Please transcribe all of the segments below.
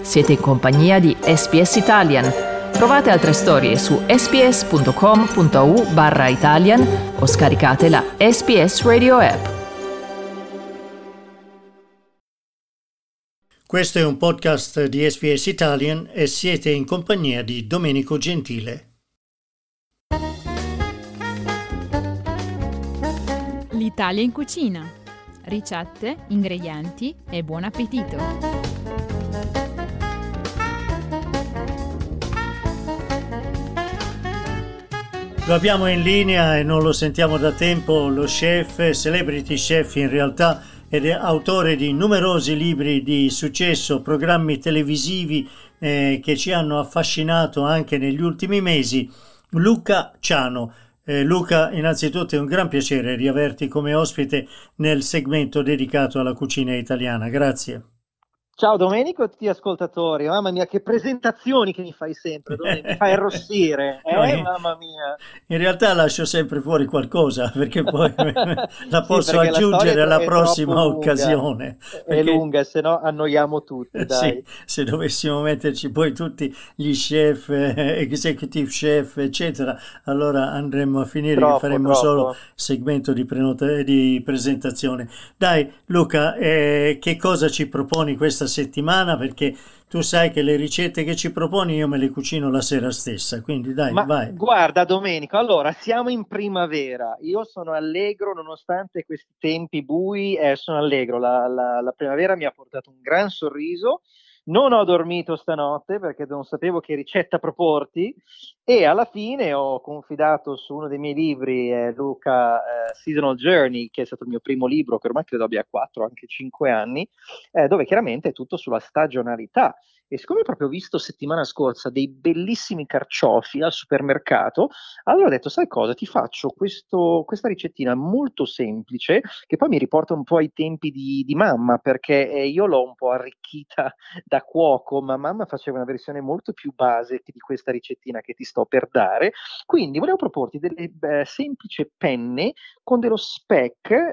Siete in compagnia di SPS Italian. Trovate altre storie su sps.com.au/Italian o scaricate la SPS Radio app. Questo è un podcast di SPS Italian e siete in compagnia di Domenico Gentile. L'Italia in cucina. Ricette, ingredienti e buon appetito. Lo abbiamo in linea e non lo sentiamo da tempo, lo chef, celebrity chef in realtà, ed è autore di numerosi libri di successo, programmi televisivi che ci hanno affascinato anche negli ultimi mesi, Luca Ciano. Luca, innanzitutto è un gran piacere riaverti come ospite nel segmento dedicato alla cucina italiana. Grazie. Ciao Domenico e tutti gli ascoltatori, mamma mia che presentazioni che mi fai sempre, mi fai arrossire, mamma mia. In realtà lascio sempre fuori qualcosa perché poi la posso perché aggiungere alla prossima lunga, occasione. È lunga, se no annoiamo tutti, dai. Sì, se dovessimo metterci poi tutti gli chef, executive chef, eccetera, allora andremmo a finire che faremmo solo segmento di presentazione. Dai Luca, che cosa ci proponi questa settimana, perché tu sai che le ricette che ci proponi io me le cucino la sera stessa, quindi dai, vai. Guarda Domenico, allora siamo in primavera, io sono allegro nonostante questi tempi bui, sono allegro, la primavera mi ha portato un gran sorriso. Non ho dormito stanotte perché non sapevo che ricetta proporti e alla fine ho confidato su uno dei miei libri, Luca Seasonal Journey, che è stato il mio primo libro, che ormai credo abbia 4, anche 5 anni, dove chiaramente è tutto sulla stagionalità. E siccome ho proprio visto settimana scorsa dei bellissimi carciofi al supermercato, allora ho detto, sai cosa, ti faccio questa ricettina molto semplice, che poi mi riporta un po' ai tempi di mamma, perché io l'ho un po' arricchita da cuoco, ma mamma faceva una versione molto più base di questa ricettina che ti sto per dare. Quindi volevo proporti delle semplici penne con dello speck,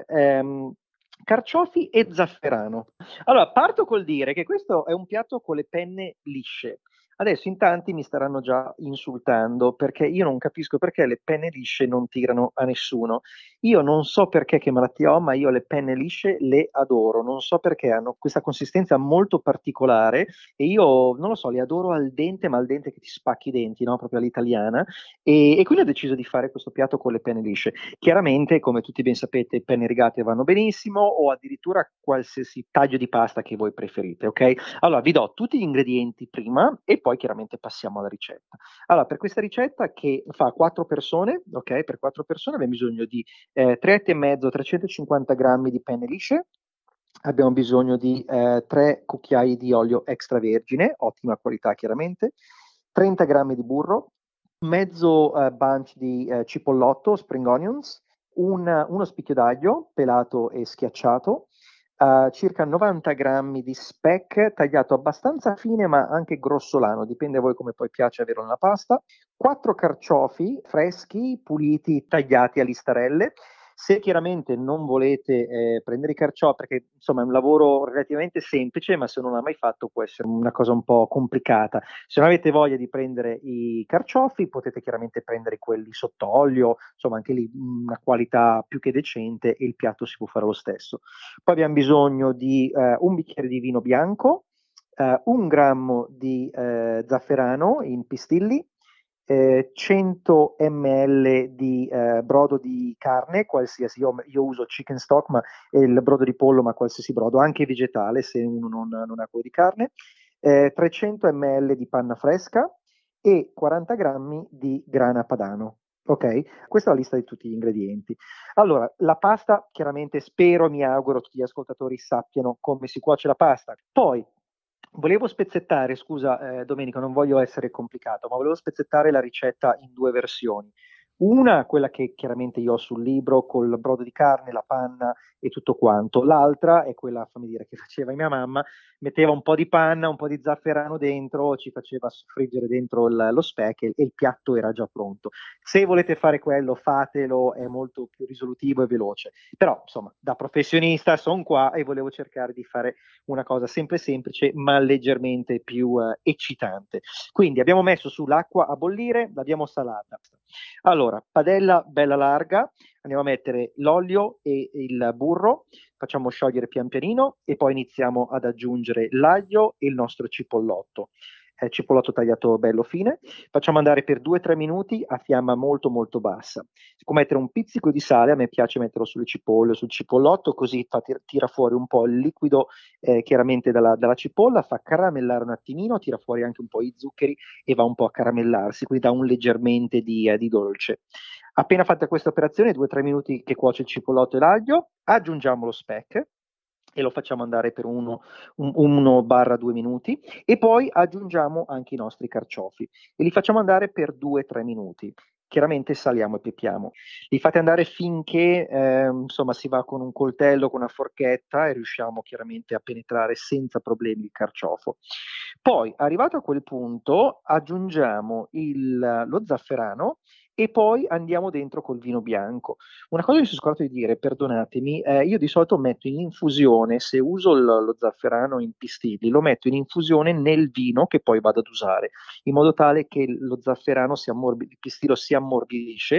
carciofi e zafferano. Allora, parto col dire che questo è un piatto con le penne lisce. Adesso in tanti mi staranno già insultando perché io non capisco perché le penne lisce non tirano a nessuno. Io non so perché, che malattia ho, ma io le penne lisce le adoro. Non so perché hanno questa consistenza molto particolare e io non lo so, le adoro al dente, ma al dente che ti spacchi i denti, no? Proprio all'italiana. E quindi ho deciso di fare questo piatto con le penne lisce. Chiaramente, come tutti ben sapete, penne rigate vanno benissimo o addirittura qualsiasi taglio di pasta che voi preferite, ok? Allora, vi do tutti gli ingredienti prima e poi chiaramente passiamo alla ricetta. Allora, per questa ricetta che fa 4 persone, ok? Per 4 persone abbiamo bisogno di 3,5, 350 grammi di penne lisce, abbiamo bisogno di 3 cucchiai di olio extravergine, ottima qualità chiaramente, 30 grammi di burro, mezzo bunch di cipollotto, spring onions, uno spicchio d'aglio pelato e schiacciato, circa 90 grammi di speck tagliato abbastanza fine ma anche grossolano, dipende a voi come poi piace averlo nella pasta, 4 carciofi freschi, puliti, tagliati a listarelle. Se chiaramente non volete prendere i carciofi, perché insomma è un lavoro relativamente semplice, ma se non l'ha mai fatto può essere una cosa un po' complicata. Se non avete voglia di prendere i carciofi, potete chiaramente prendere quelli sott'olio, insomma anche lì una qualità più che decente e il piatto si può fare lo stesso. Poi abbiamo bisogno di un bicchiere di vino bianco, 1 grammo di zafferano in pistilli, 100 ml di brodo di carne, qualsiasi, io uso chicken stock, ma il brodo di pollo, ma qualsiasi brodo, anche vegetale se uno non ha quello di carne, 300 ml di panna fresca e 40 grammi di grana padano. Ok? Questa è la lista di tutti gli ingredienti. Allora, la pasta, chiaramente spero, mi auguro tutti gli ascoltatori sappiano come si cuoce la pasta. Poi, volevo spezzettare, scusa Domenico, non voglio essere complicato, ma volevo spezzettare la ricetta in 2 versioni. Una, quella che chiaramente io ho sul libro, col brodo di carne, la panna e tutto quanto. L'altra è quella, fammi dire, che faceva mia mamma, metteva un po' di panna, un po' di zafferano dentro, ci faceva friggere dentro lo speck e il piatto era già pronto. Se volete fare quello, fatelo, è molto più risolutivo e veloce. Però, insomma, da professionista sono qua e volevo cercare di fare una cosa sempre semplice, ma leggermente più eccitante. Quindi abbiamo messo sull'acqua a bollire, l'abbiamo salata. Allora, padella bella larga, andiamo a mettere l'olio e il burro, facciamo sciogliere pian pianino e poi iniziamo ad aggiungere l'aglio e il nostro cipollotto. Cipollotto tagliato bello fine, facciamo andare per 2-3 minuti a fiamma molto molto bassa. Si può mettere un pizzico di sale, a me piace metterlo sulle cipolle, sul cipollotto, così tira fuori un po' il liquido chiaramente dalla cipolla, fa caramellare un attimino, tira fuori anche un po' i zuccheri e va un po' a caramellarsi, quindi dà un leggermente di dolce. Appena fatta questa operazione, 2-3 minuti che cuoce il cipollotto e l'aglio, aggiungiamo lo speck e lo facciamo andare per 1-2 minuti e poi aggiungiamo anche i nostri carciofi e li facciamo andare per 2-3 minuti. Chiaramente saliamo e pepiamo. Li fate andare finché insomma si va con un coltello, con una forchetta e riusciamo chiaramente a penetrare senza problemi il carciofo. Poi, arrivato a quel punto, aggiungiamo lo zafferano e poi andiamo dentro col vino bianco. Una cosa che mi sono scordato di dire, perdonatemi, io di solito metto in infusione, se uso lo zafferano in pistilli, lo metto in infusione nel vino che poi vado ad usare, in modo tale che lo zafferano il pistillo si ammorbidisce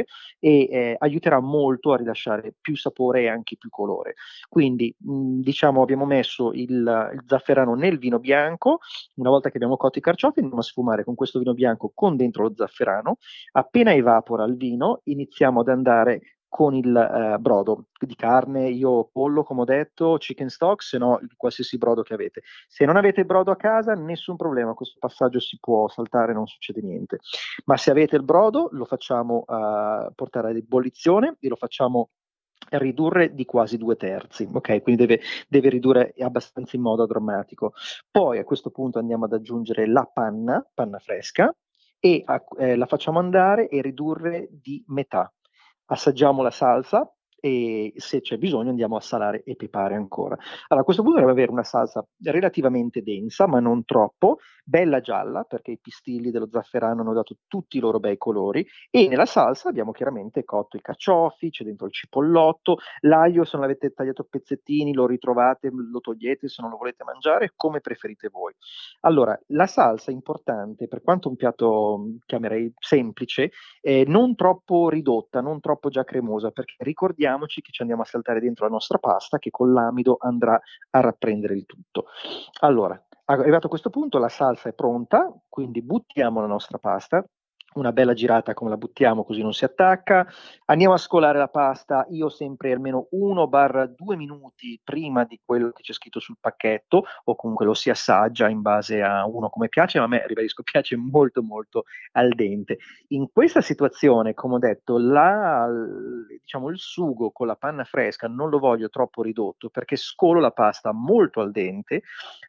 e aiuterà molto a rilasciare più sapore e anche più colore. Quindi diciamo abbiamo messo il zafferano nel vino bianco, una volta che abbiamo cotto i carciofi andiamo a sfumare con questo vino bianco con dentro lo zafferano, appena evapora il vino iniziamo ad andare con il brodo di carne, io pollo come ho detto, chicken stock, se no qualsiasi brodo che avete. Se non avete il brodo a casa nessun problema, questo passaggio si può saltare, non succede niente, ma se avete il brodo lo facciamo portare ad ebollizione e lo facciamo ridurre di quasi 2/3, ok? Quindi deve ridurre abbastanza in modo drammatico. Poi a questo punto andiamo ad aggiungere la panna fresca e la facciamo andare e ridurre di metà. Assaggiamo la salsa e se c'è bisogno andiamo a salare e pepare ancora. Allora a questo punto dovremmo avere una salsa relativamente densa ma non troppo, bella gialla perché i pistilli dello zafferano hanno dato tutti i loro bei colori e nella salsa abbiamo chiaramente cotto i carciofi, c'è dentro il cipollotto, l'aglio se non l'avete tagliato a pezzettini lo ritrovate, lo togliete se non lo volete mangiare come preferite voi. Allora la salsa è importante, per quanto un piatto chiamerei semplice, non troppo ridotta, non troppo già cremosa, perché ricordiamoci che ci andiamo a saltare dentro la nostra pasta che con l'amido andrà a rapprendere il tutto. Allora, arrivato a questo punto la salsa è pronta, quindi buttiamo la nostra pasta, una bella girata come la buttiamo così non si attacca, andiamo a scolare la pasta, io sempre almeno 1-2 minuti prima di quello che c'è scritto sul pacchetto o comunque lo si assaggia in base a uno come piace, ma a me, ribadisco, piace molto molto al dente. In questa situazione, come ho detto, diciamo, il sugo con la panna fresca non lo voglio troppo ridotto perché scolo la pasta molto al dente,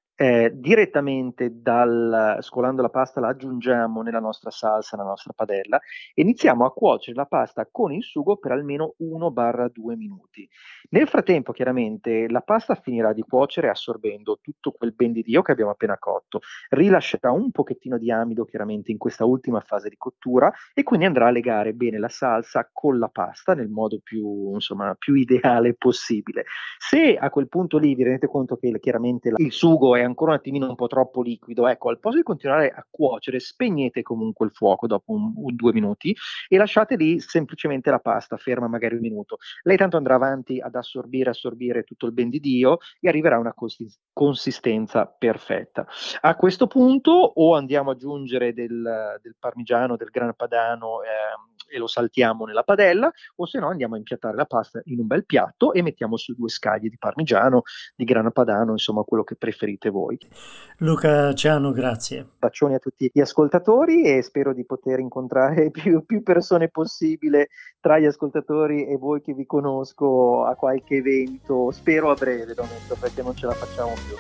direttamente scolando la pasta la aggiungiamo nella nostra salsa, nella nostra padella e iniziamo a cuocere la pasta con il sugo per almeno 1-2 minuti. Nel frattempo chiaramente la pasta finirà di cuocere assorbendo tutto quel ben di Dio che abbiamo appena cotto, rilascerà un pochettino di amido chiaramente in questa ultima fase di cottura e quindi andrà a legare bene la salsa con la pasta nel modo più ideale possibile. Se a quel punto lì vi rendete conto che chiaramente il sugo è ancora un attimino un po' troppo liquido, ecco, al posto di continuare a cuocere, spegnete comunque il fuoco dopo 2 minuti e lasciate lì semplicemente la pasta ferma magari 1 minuto. Lei tanto andrà avanti ad assorbire tutto il ben di Dio e arriverà a una consistenza perfetta. A questo punto o andiamo ad aggiungere del parmigiano, del grana padano e lo saltiamo nella padella, o se no andiamo a impiattare la pasta in un bel piatto e mettiamo su 2 scaglie di parmigiano, di grana padano, insomma quello che preferite voi. Luca Ciano, grazie. Bacioni a tutti gli ascoltatori e spero di poter incontrare più persone possibile tra gli ascoltatori e voi che vi conosco a qualche evento, spero a breve, Domenico, perché non ce la facciamo più.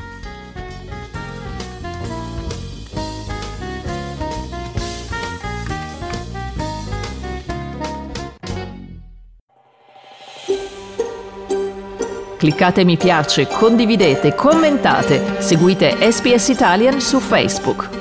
Cliccate mi piace, condividete, commentate, seguite SPS Italian su Facebook.